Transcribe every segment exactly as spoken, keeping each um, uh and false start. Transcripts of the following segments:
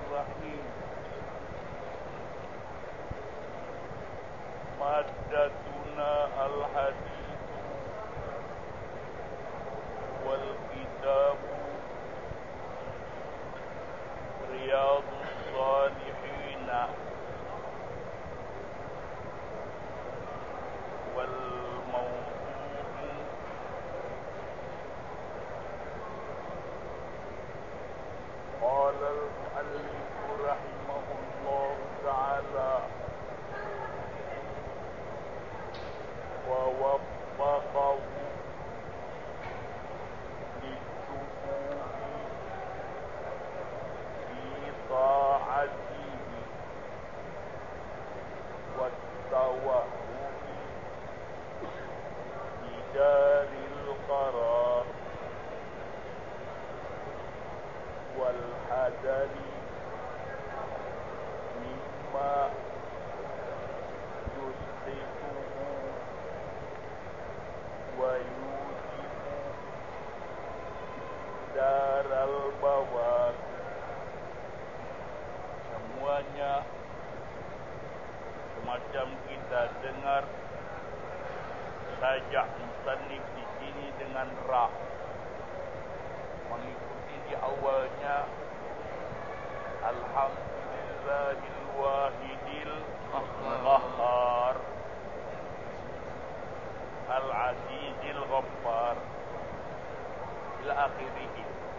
Bismillahirrahmanirrahim. Maddatuna al-hadithu wal kitabu Riyadus Salihina wal mawdu'u qala al-muallif rahimahullah ta'ala wa waffaqahu litubuhi fi ta'atihi wa tawahhumi fi daril qarar wal hadari mimma yusrifuhu wa yujibu daral bawar. Semuanya semacam kita dengar sajak musannif di sini dengan ra, mengikuti di awalnya alhamdulillahil wahidil qahhar al-azizil ghaffar ila akhirih.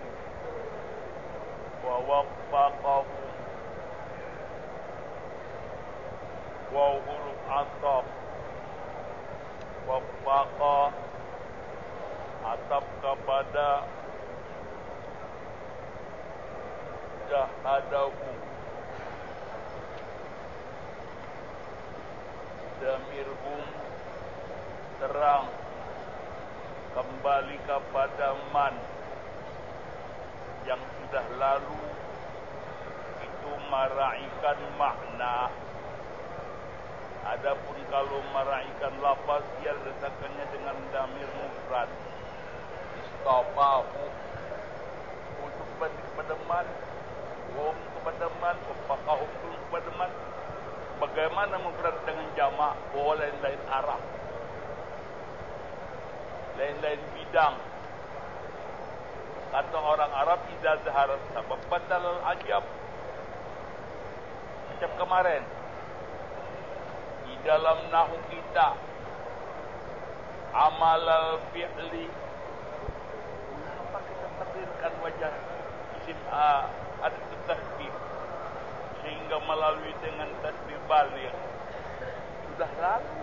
Wa waffaqahu wa huruf ataf, waffaqa ataf kepada jahadahu, damirhum terang kembali kepada man yang sudah lalu, itu meraihkan makna. Adapun kalau meraihkan lafaz, dia letakkannya dengan damir mufrad. Istafahu untuk kepada man, hum kepada man, wafaqahum kepada man. Bagaimana mufrad dengan jamak? Oh, lain-lain arah, lain-lain bidang. Kata orang Arab, idza zahara sabab badal al-ajab. Macam kemarin di dalam nahu kita, amal al-fi'li, kenapa kita takdirkan wajah isim a ada tasbih sehingga melalui dengan tasbih baligh? Sudah lalu,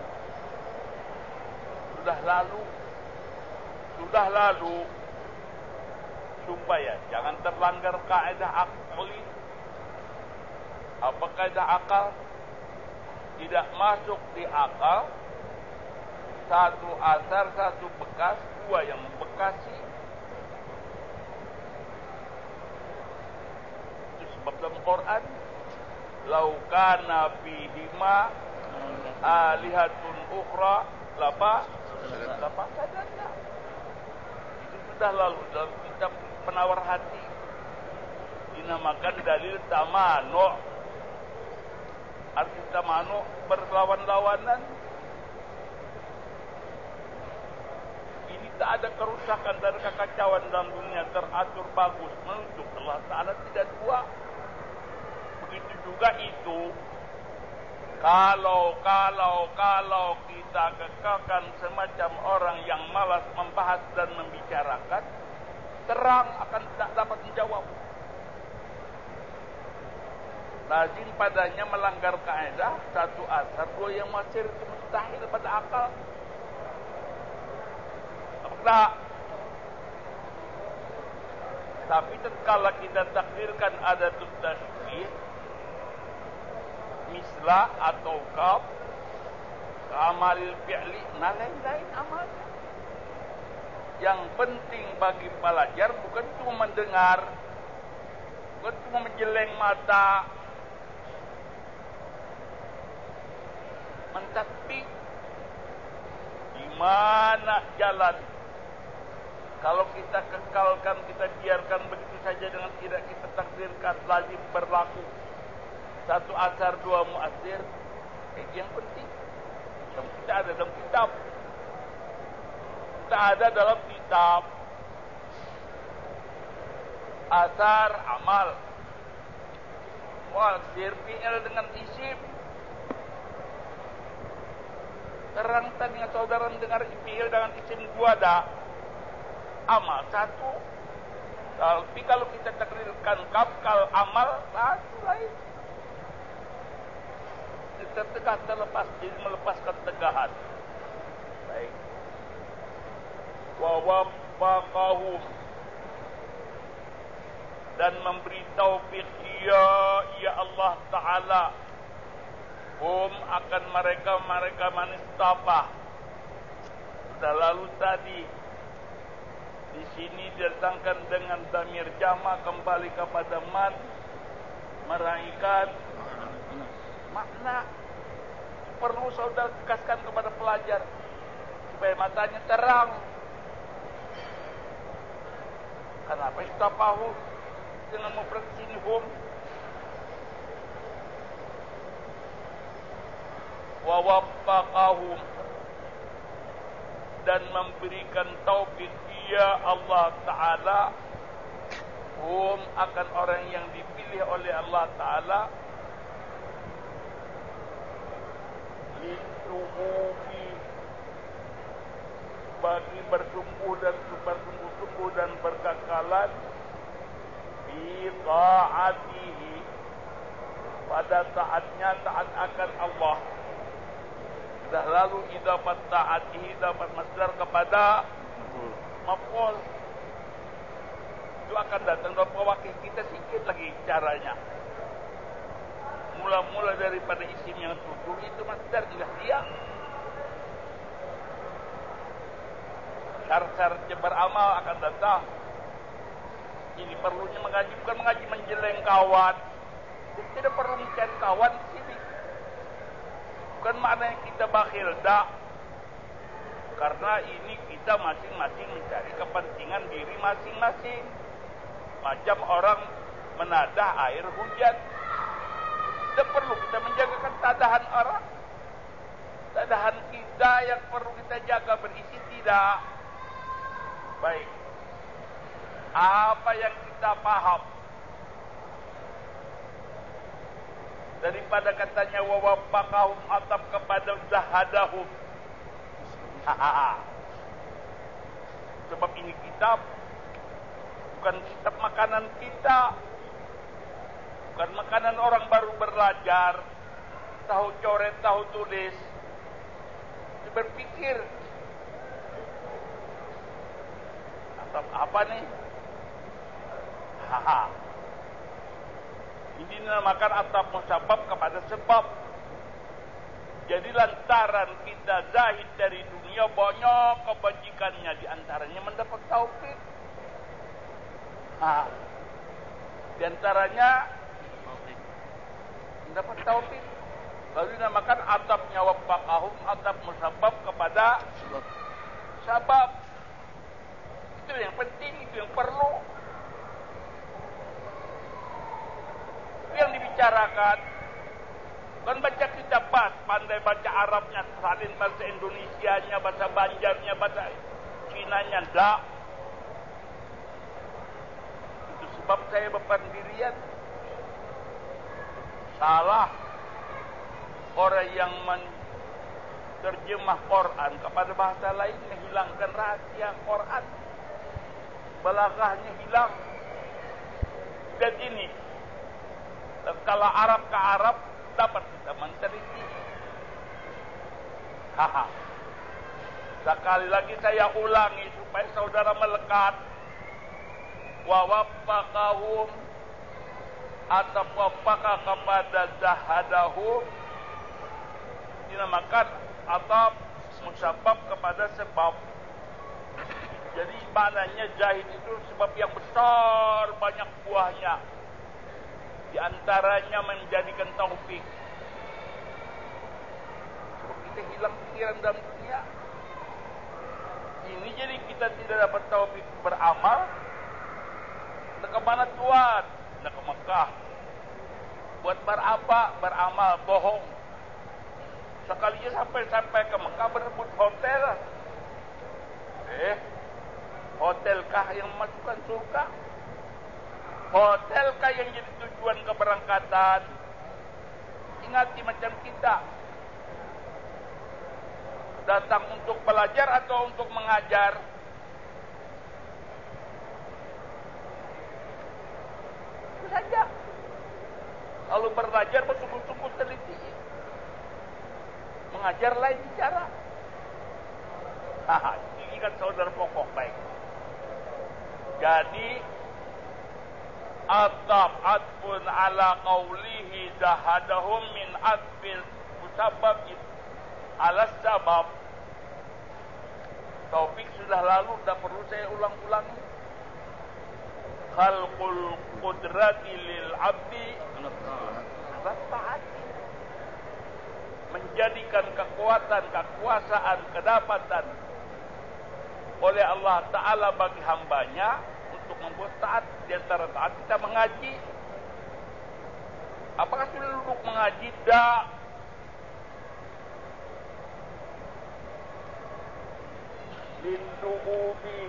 sudah lalu, sudah lalu. Supaya jangan terlanggar kaedah akli. Apa kaedah akal? Tidak masuk di akal satu asar, satu bekas, dua yang membekasi. Itu sebab dalam Quran, lau kana fihima alihatun ukhra lapa lapa sadana. Itu sudah lalu dalam kitab Penawar Hati, dinamakan dalil tamanu. Arti tamanu berlawan-lawanan. Ini tak ada kerusakan dan kekacauan dalam dunia, teratur bagus menunjuk Allah Ta'ala tidak dua. Begitu juga itu. Kalau, kalau, kalau kita kekalkan semacam orang yang malas membahas dan membicarakan, terang akan tak dapat menjawab. Lazim padanya melanggar kaedah satu asar, dua yang masir, itu mustahil pada akal. Tak. Tapi tatkala kita takdirkan ada tasbih, misla atau kaf, amalil fi'li, nah lain-lain amal. Yang penting bagi pelajar bukan cuma mendengar, bukan cuma menjeleng mata, mentasbih. Di mana jalan Kalau kita kekalkan, kita biarkan begitu saja dengan tidak kita takdirkan, lazim berlaku. Satu asar, dua muasir. Eh, yang penting yang tidak ada dalam kitab. Tidak ada dalam kitab. Asar, amal. Muasir, fi'il dengan isim. Terang tadi saudara dengar fi'il dengan isim dua dah. Amal satu. Tapi kalau kita takrirkan kafkal amal satu lain. Tertegah terlepas, jadi melepaskan tegahan. Baik. Wa waffaqahum, dan memberi taufik dia ya Allah Ta'ala hum akan mereka mereka manistafah. Sudah lalu tadi. Di sini didatangkan dengan dhamir jama kembali kepada man, meraihkan makna. Perlu saudara tegaskan kepada pelajar supaya matanya terang. Kenapa istafahu dengan mufrad sini hum? Wa waffaqahum, dan memberikan taufik dia Allah Ta'ala hum akan orang yang dipilih oleh Allah Ta'ala lintuhufi, bagi bertumbuh dan bertumbuh-tumbuh dan berkekalan fi ta'atihi, pada taatnya taat akan Allah. Dah lalu idafat ta'atihi dapat masdar kepada maf'ul. Itu akan datang dalam pewakil kita sikit lagi caranya. Mula-mula daripada isim yang tutur itu masdar juga dia. Syarat-syarat beramal akan datang. Ini perlunya mengaji, bukan mengaji menjeleng kawan. Tidak perlu mencari kawan di sini. Bukan maknanya kita bakhil, dak. Karena ini kita masing-masing mencari kepentingan diri masing-masing. Macam orang menadah air hujan. Tidak perlu kita menjaga tadahan orang. Tadahan kita yang perlu kita jaga berisi tidak. Baik. Apa yang kita paham daripada katanya wa waffaqahum atap kepada zahadahum. Sebab ini kitab bukan kitab makanan kita, bukan makanan orang baru belajar, tahu coret, tahu tulis. Berpikir atap apa nih? Haha. Ini dinamakan atap musabab kepada sebab. Jadi lantaran kita zahid dari dunia, banyak kebajikannya, di antaranya mendapat taufik. Ah, di antaranya mendapat taufik. Lalu dinamakan atapnya waffaqahum, atap musabab kepada sebab. Sabab. Itu yang penting, itu yang perlu. Itu yang dibicarakan. Kan baca kitab bas, pandai baca Arabnya, salin bahasa Indonesianya, bahasa Banjarnya, bahasa Cinanya, enggak. Itu sebab saya berpendirian. Salah orang yang menerjemah Quran kepada bahasa lain, menghilangkan rahasia Quran. Balaghahnya hilang. Dan ini, kalau Arab ke Arab, dapat kita menteliti. Haha. Sekali lagi saya ulangi supaya saudara melekat. Wa waffaqahum, atau waffaqah kepada zahadahum, dinamakan atau musabab kepada sebab. Jadi maknanya zahid itu sebab yang besar, banyak buahnya. Di antaranya menjadikan taufik. Sebab kita hilang pikiran dalam dunia. begini jadi kita tidak dapat taufik beramal. Nak ke mana tuan? Nak ke Mekah. Buat berapa? Beramal, bohong. Sekalinya sampai-sampai ke Mekah berebut hotel. Eh, hotelkah yang memasukkan surga? Hotelkah yang jadi tujuan keberangkatan? Ingati macam kita. Datang untuk belajar atau untuk mengajar? Itu saja. Kalau belajar bersungguh-sungguh teliti. Mengajar lain bicara. Haha, ini kan saudara pokok baik. Jadi ataf atfun ala qawlihi zahadahum min atfil musabab ala sabab. Taufik sudah lalu, tak perlu saya ulang-ulangi. Khalqul qudrati lil abdi taati, menjadikan kekuatan, kekuasaan, kedapatan oleh Allah Ta'ala bagi hambanya untuk membuat taat. Di antara taat kita mengaji. Apakah sudah duduk mengaji? Tak. Lindu'ubi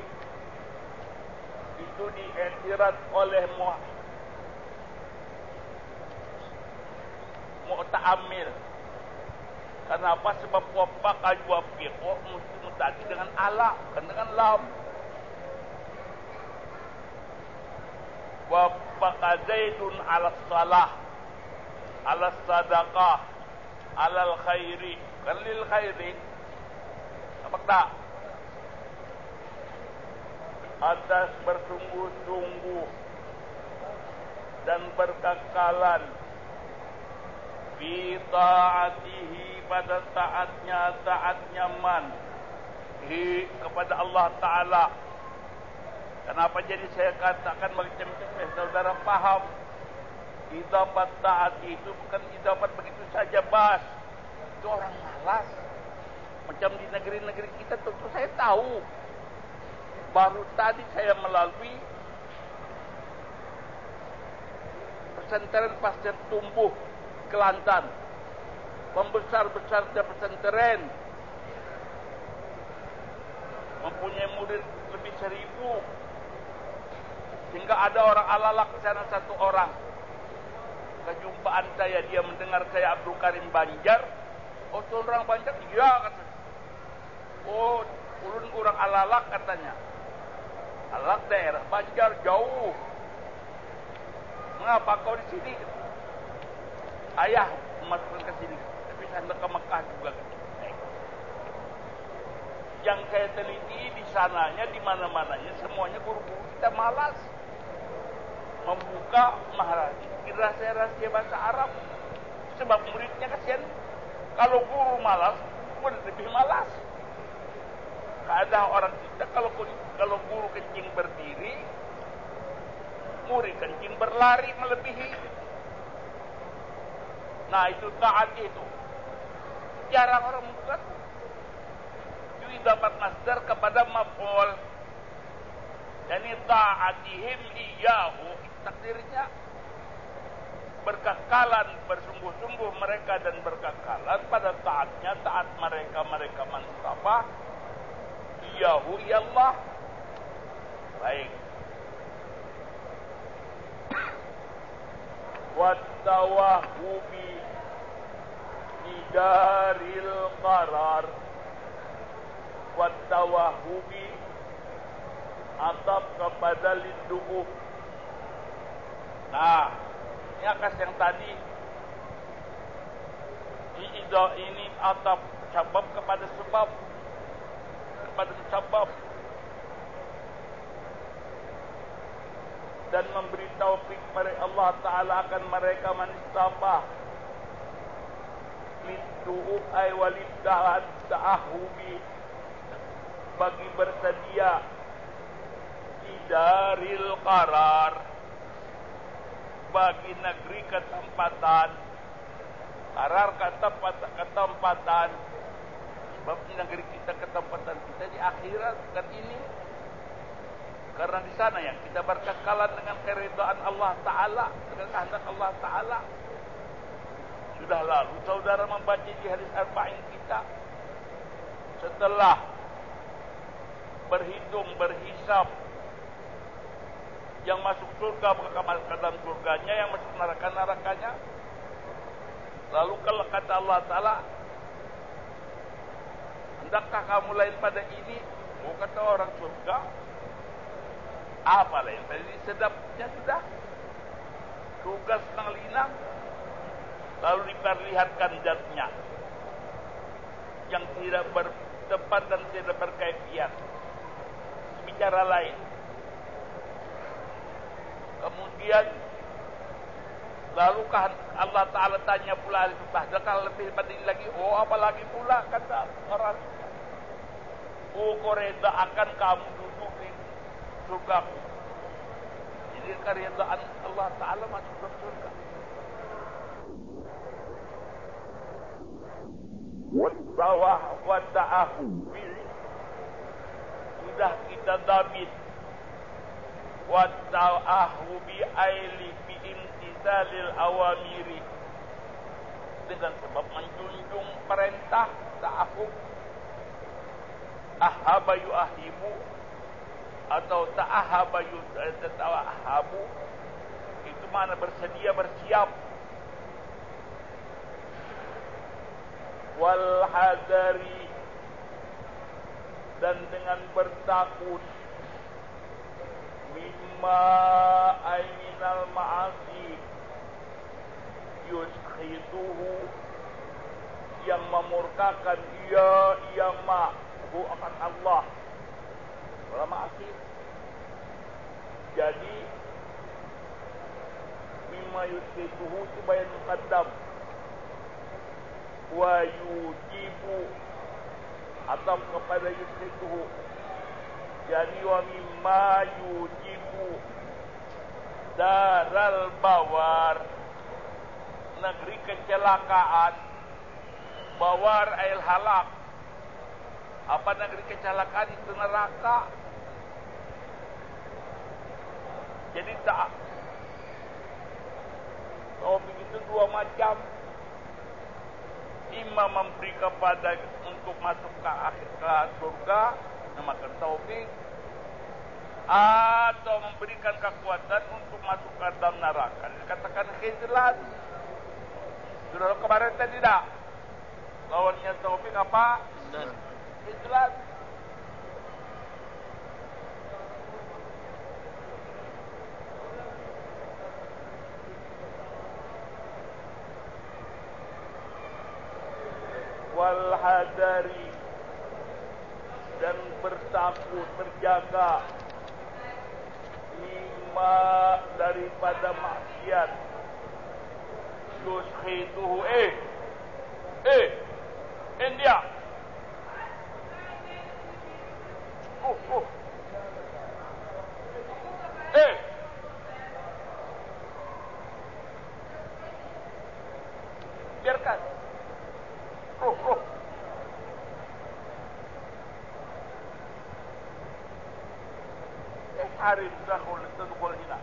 itu diiktirat oleh mu'ta'amil. Kenapa? Sebab wapak ajwafiqo mesti mutati dengan ala, bukan dengan lam. Wapak zaidun ala salah, ala sadaqah, ala khairi, kan lil khairi. Apa tak? Atas bersungguh-sungguh dan berkekalan fi ta'atihi, pada taatnya, taat nyaman hi kepada Allah Ta'ala. Kenapa jadi saya katakan macam-macam ya, saudara paham? Idafat taat itu bukan idafat begitu saja bas. Itu orang malas. Macam di negeri-negeri kita tentu saya tahu. Baru tadi saya melalui pesantren pasca tumbuh Kelantan, membesar-besarnya pesantren, mempunyai murid lebih seribu, sehingga ada orang alalak di sana satu orang. Kejumpaan saya, dia mendengar saya Abdul Karim Banjar. Oh, itu orang Banjar? Iya, kata. Oh, ulun orang alalak katanya. Alalak daerah Banjar jauh. Mengapa kau di sini? Ayah masukkan ke sini, tapi saya ke Mekah juga. Yang saya teliti di sananya, di mana-mananya, semuanya guru-guru kita malas membuka maharaji rahasia-rahasia bahasa Arab. Sebab muridnya kasihan. Kalau guru malas, murid lebih malas. Kadang orang kita kalau kalau guru kencing berdiri, murid kencing berlari melebihi. Nah, itu taat itu. Jarang orang bukan. Itu dapat masdar kepada maf'ul. Yani ta'atihim iyahu. Takdirnya berkekalan, bersungguh-sungguh mereka dan berkekalan pada taatnya, taat mereka, mereka mantabah. Iyahu iyallah. Baik. Wattawahubi bidaril qarar. Wattawahubi atap kepada lindu'uh. Nah, ini akas yang tadi. Ini, ini atap sabab kepada sebab, kepada sebab, dan memberi taufik kepada Allah Ta'ala akan mereka manistabah. Lindu'uh ay walidahat ta'ahubi, bagi bersedia di daril qarar, bagi negeri ketempatan. Qarar kata ketempatan. Sebab di negeri kita ketempatan kita di akhirat, bukan ini. Karena di sana yang kita berkekalan dengan keridhaan Allah Ta'ala, dengan kehendak Allah Ta'ala. Sudah lalu saudara membaca di hadis arba'in kita, setelah berhitung, berhisab, yang masuk surga ke dalam surganya, yang masuk neraka nerakanya. Lalu kalau kata Allah Ta'ala, hendakkah kamu lain pada ini? Oh, kata orang surga, apa lain pada ini? Sedapnya sudah surga setengah linang. Lalu diperlihatkan zatnya yang tidak bertempat dan tidak berkaifiat. Bicara lain. Kemudian lalu Allah Ta'ala tanya pula ahli surga, kalau lebih pada ini lagi, oh apalagi pula, kata orang, oh koreda akan kamu duduk di surgaku. Jadi keredaan Allah Ta'ala masuk ke surga. Bawah wada'ahu sudah kita dabit wada'ahu bi'aili bi'intizalil awamiri, dengan sebab menjunjung perintah ta'ahub, ahaba yu'ahibu atau ta'ahaba yu'ahabu, itu mana bersedia, bersiap. Wal hadari, dan dengan bertakut, mimma ayminal ma'asi yuskhituhu, yang memurkakan ia ia ma'hu akan Allah wala ma'asi. Jadi mimma yuskhituhu itu bayan muqaddam, wa yujibu atau kepada yuskhituhu. Jadi wa mimma yujibu daral bawar, negeri kecelakaan. Bawar ail halak, apa negeri kecelakaan? Itu neraka. Jadi tak, oh begitu dua macam. Imam memberi kepada untuk masuk ke akhir ke surga, namakan taufik, atau memberikan kekuatan untuk masuk ke dalam neraka. Dikatakan khizlan. Sudah kemarin tadi tidak? Lawannya taufik apa? Khizlan. Wal hadari, dan bertakut, berjaga, lima daripada maksiat, yuskhituhu, eh eh India, oh oh eh biarkan. Oh, oh. Eh, hari sudah boleh tentu boleh tidak.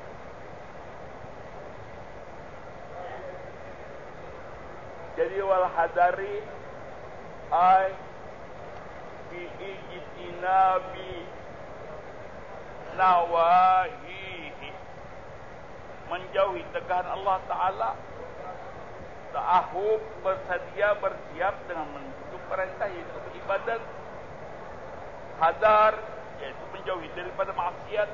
Jadi wal hadari ay bi ijtinabi nawahihi, menjauhi tegahan Allah Ta'ala. Ta'ahub, bersedia, bersiap dengan menuju perintah, yaitu beribadat. Hadar, yaitu menjauhi daripada maksiat.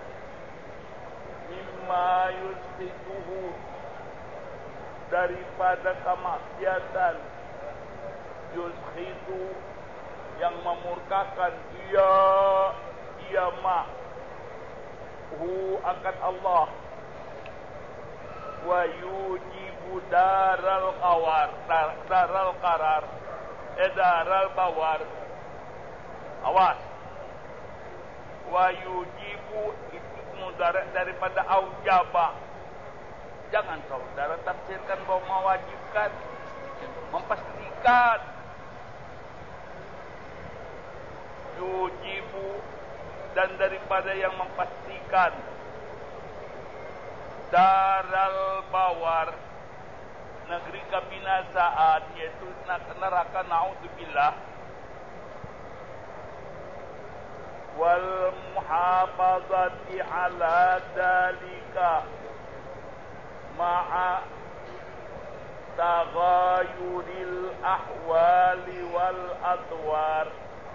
Mimma yuskhituhu, daripada kemaksiatan. Yuskhitu, yang memurkakan ia ia ma hu akan Allah. Wa yujibu daral qawar, dar, daral qarar, eh daral bawar. Awas. Wa yujibu itu mudarat daripada aujaba. Jangan saudara tafsirkan bahwa mewajibkan, memastikan. yujibu, dan daripada yang memastikan daral bawar, negeri kebinasaan, yaitu neraka, na'udzubillah, wal muhafazati ala dalika ma'a taghayuril ahwali wal adwar,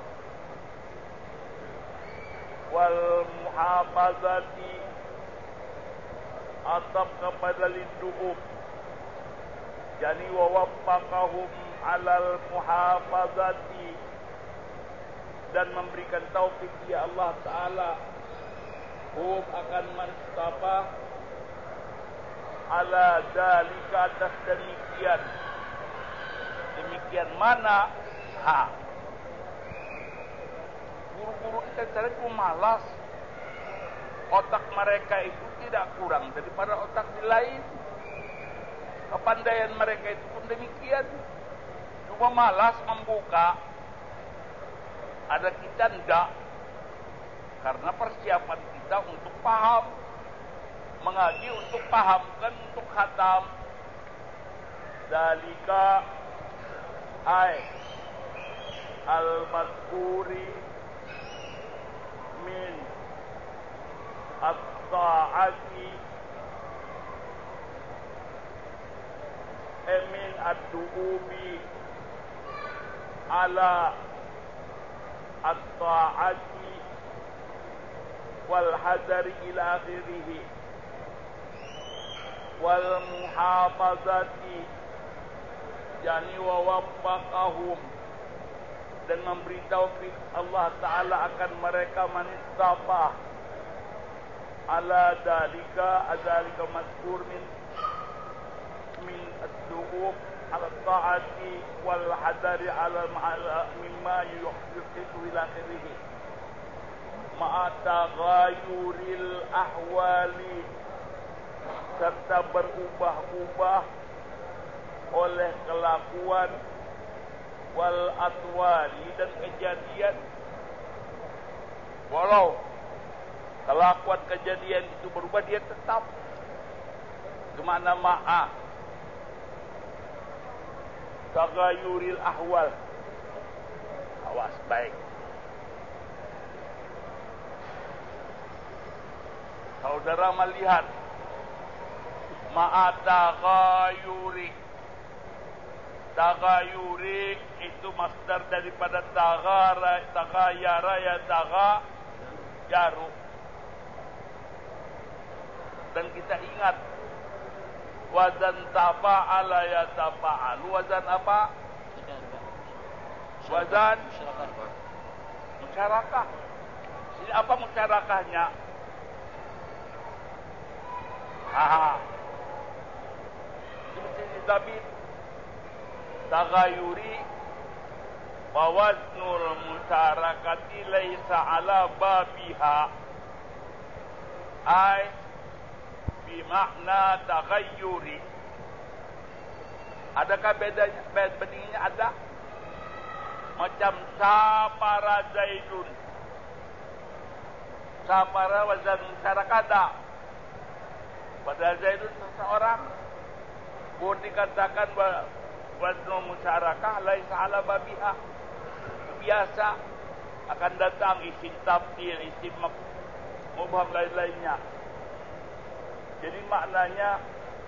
wal muhafazati atap kepada lindung, yani wawaffaqahum alal muhafazati, dan memberikan taufik ya Allah Ta'ala hum akan mustafa ala dalika, atas demikian. Demikian mana? Ha, guru-guru kita cari itu malas. Otak mereka itu tidak kurang daripada otak di lain. Kepandaian mereka itu pun demikian. Cuma malas membuka. Ada kita tidak. Karena persiapan kita untuk paham. Mengaji untuk paham, bukan untuk khatam. Dalika ay al-madhkuri min at-ta'ati min ad-du'ubi ala at-ta'ati wal hadari ila akhirih, wal muhafazati, yani wawaffaqahum, dan memberi taufik Allah Ta'ala akan mereka manistafa ala dalika, adalika mazkur min min as-su'ub ala ta'ati wal hadari ala mimma yuhdisu ila akhirih ma'a taghayuril ahwali, serta berubah-ubah oleh kelakuan wal atwari, dan kejadian. Walau kelakuan kejadian itu berubah, dia tetap kemana ma'a tagayuril ahwal. Awas baik. Saudara melihat ma'a tagayuri. Tagayuri itu masdar daripada tagara, tagayara, ya tagayaru. Dan kita ingat wazan tafa'ala ya tafa'alu. Wazan apa? Wazan musyarakah. Ini apa musyarakahnya? Haha. Ini David tagayuri wa waznul musyarakati laisa ala babiha, ay bimakna tagayuri. Adakah bedanya? Bedanya ada. Macam sapara Zaidun, sapara wazan musyarakata. Pada Zaidun seseorang pun dikatakan wazan musyarakah laisa ala babiha, biasa. Akan datang isim tabdil, isim mubham, lain-lainnya. Jadi maknanya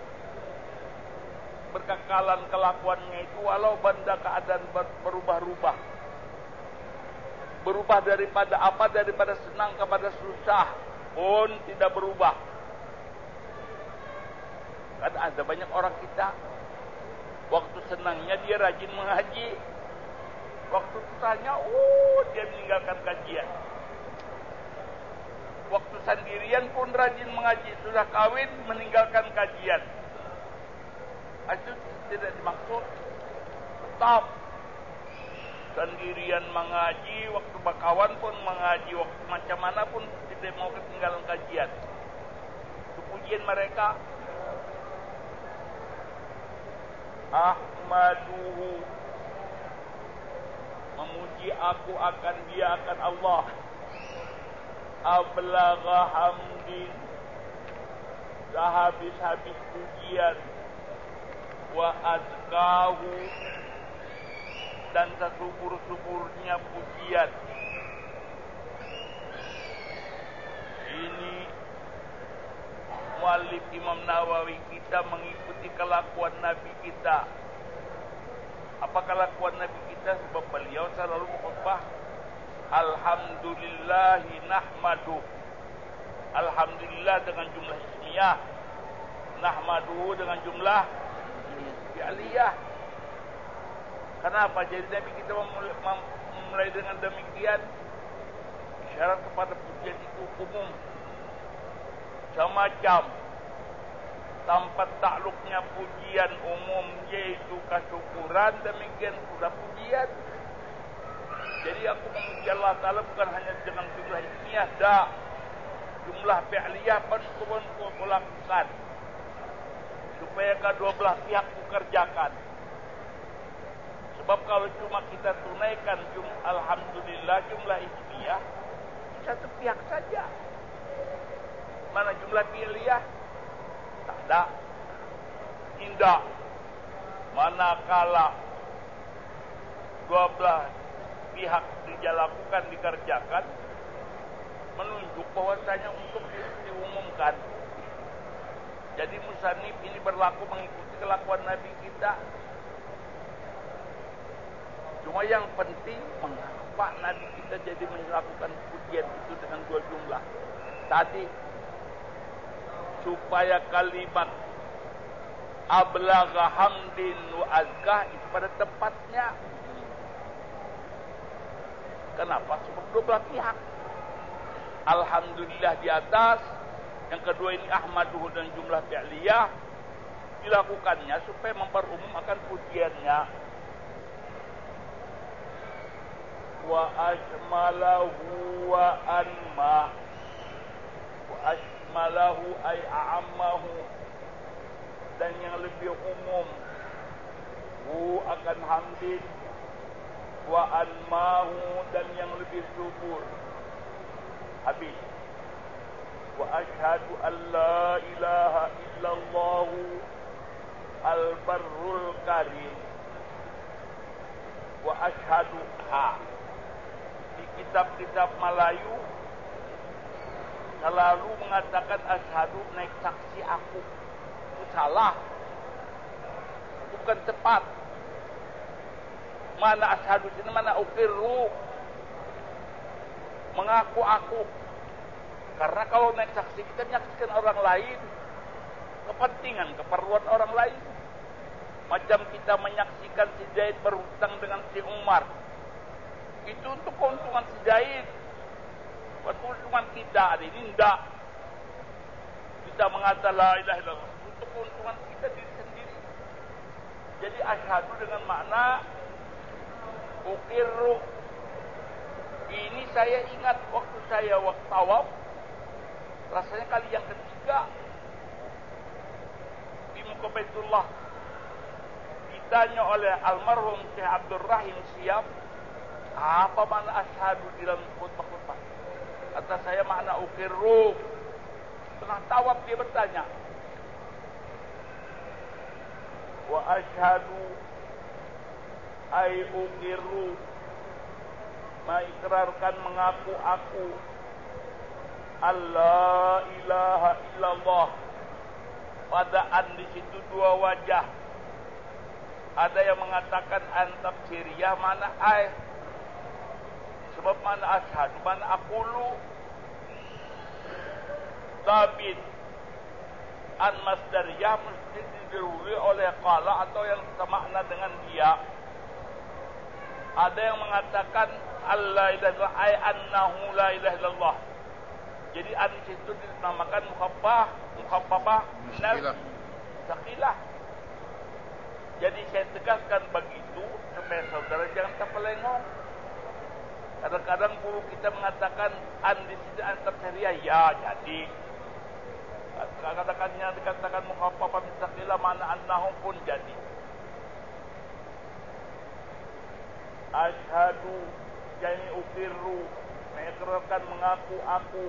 berkekalan kelakuannya itu walau benda keadaan berubah-ubah. Berubah daripada apa? Daripada senang kepada susah pun tidak berubah. Kan ada banyak orang kita, waktu senangnya dia rajin mengaji, waktu susahnya uh, dia meninggalkan kajian. Waktu sendirian pun rajin mengaji, sudah kawin meninggalkan kajian. Itu tidak dimaksud. Tetap sendirian mengaji, waktu berkawan pun mengaji, waktu macam mana pun tidak mau ketinggalan kajian. Itu pujian mereka. Ahmaduhu, memuji puji aku akan dia, akan Allah. Ablagha hamdin, sehabis-habis pujian. Wa azkahu, dan sesubur-suburnya pujian. Ini muallif Imam Nawawi kita mengikuti kelakuan Nabi kita. Apa kelakuan Nabi kita? Sebab beliau selalu berkhutbah alhamdulillahi nahmadu. Alhamdulillah dengan jumlah ismiyah, nahmadu dengan jumlah fi'liyah. Kenapa? Jadi Nabi kita memulai dengan demikian, isyarat kepada pujian itu umum, semacam tanpa takluknya pujian umum yaitu kesyukuran, demikian pula pujian. Jadi aku memuji Allah Ta'ala bukan hanya dengan jumlah ismiyah, dah jumlah fi'liyah pun pun aku lakukan supaya kedua belah pihak kukerjakan. Sebab kalau cuma kita tunaikan jumlah alhamdulillah jumlah ismiyah satu pihak saja, mana jumlah fi'liyah tak ada. Indah manakala dua belah pihak dilakukan, dikerjakan, menunjuk bahwasanya untuk diumumkan. Jadi musannif ini berlaku mengikuti kelakuan Nabi kita. Cuma yang penting mengapa Nabi kita jadi melakukan pujian itu dengan dua jumlah tadi, supaya kalimat ablagha hamdin wa azkah itu pada tempatnya. Kenapa? Sebab dua belah pihak. Alhamdulillah di atas, yang kedua ini ahmaduhu dan jumlah fi'liyah dilakukannya supaya memperumum akan pujiannya. Wa ajmalahu wa anma, wa ajmalahu ay a'ammahu, dan yang lebih umum hu akan hamdin, wa anmahu dan yang lebih subur. Habis. Wa asyhadu an la ilaha illallah al-barrul karim. Wa asyhadu ha. Di kitab-kitab Melayu selalu mengatakan asyhadu naik saksi aku. Itu salah. Bukan tepat. Mana asyhadu sini, mana uqirru, mengaku aku. Karena kalau naik saksi kita menyaksikan orang lain, kepentingan, keperluan orang lain. Macam kita menyaksikan si Zaid berhutang dengan si Umar, itu untuk keuntungan si Zaid, buat keuntungan kita. Ada ini tidak. Kita mengatakan la ilaha illallah untuk keuntungan kita diri sendiri. Jadi asyhadu dengan makna uqirru. Ini saya ingat waktu saya waktu tawaf, rasanya kali yang ketiga di muka Baitullah, ditanya oleh almarhum Syekh Abdul Rahim Siap, apa makna asyhadu di dalam khutbah-khutbah? Kata saya makna uqirru. Tengah tawaf dia bertanya, wa asyhadu ay uqirru, mengikrarkan, mengaku aku, Allah ilaha illallah. Padaan di situ dua wajah. Ada yang mengatakan antap siriyah, mana ay. Sebab mana asyhadu, mana aqulu. Tabit an masdariyah mesti didahului oleh qala atau yang semakna dengan dia. Ada yang mengatakan Allah ilaha illallah ay annahu la ilaha illallah. Jadi an situ dinamakan mukhaffafah, mukhaffafah nafs saqilah. Jadi saya tegaskan begitu supaya saudara jangan terpelengong. Kadang-kadang guru kita mengatakan an di situ antar syariah, ya jadi kadang-kadang dikatakan mukhaffafah saqilah mana annahu pun jadi. Asyhadu Jadi ukirru, mengikrarkan mengaku aku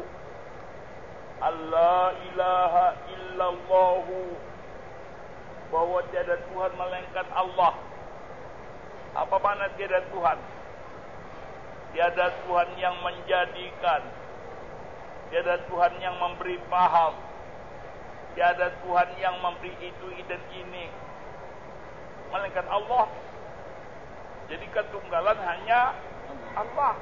Allah ilaha illallahu, bahwa tiada Tuhan melainkan Allah. Apa makna tiada Tuhan? Tiada Tuhan yang menjadikan, tiada Tuhan yang memberi paham, tiada Tuhan yang memberi itu dan ini, melainkan Allah. Jadi ketunggalan hanya Allah.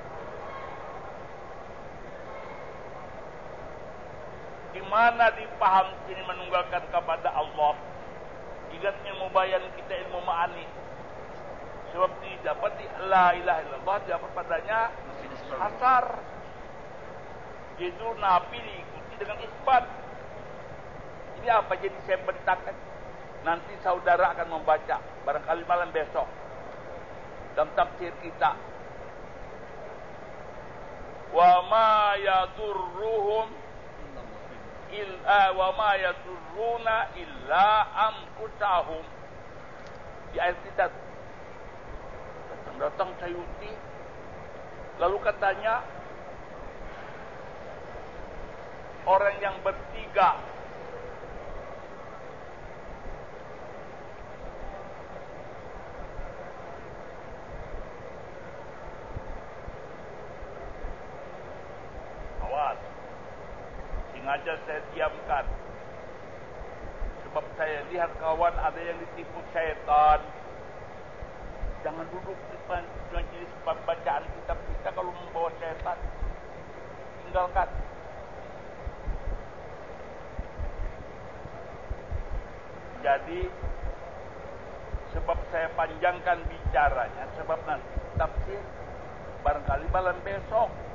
Di mana dipaham sini menunggalkan kepada Allah? Ingat ilmu bayan kita, ilmu ma'ani. Sebab didapat di la ilaha illallah, dapat padanya asar. Itu nafi diikuti dengan isbat. Ini apa jadi saya bentakan? Nanti saudara akan membaca barangkali malam besok dalam tafsir kita. Wa ma yadurruhum illa wa ma yadurruna illa anfusahum. Di ayat kita datang Sayuti, lalu katanya orang yang bertiga awas, sengaja saya diamkan sebab saya lihat kawan ada yang ditipu syaitan. Jangan duduk di majelis bacaan kitab kita kalau membawa syaitan, tinggalkan. Jadi sebab saya panjangkan bicaranya, sebab nanti tafsir barangkali malam besok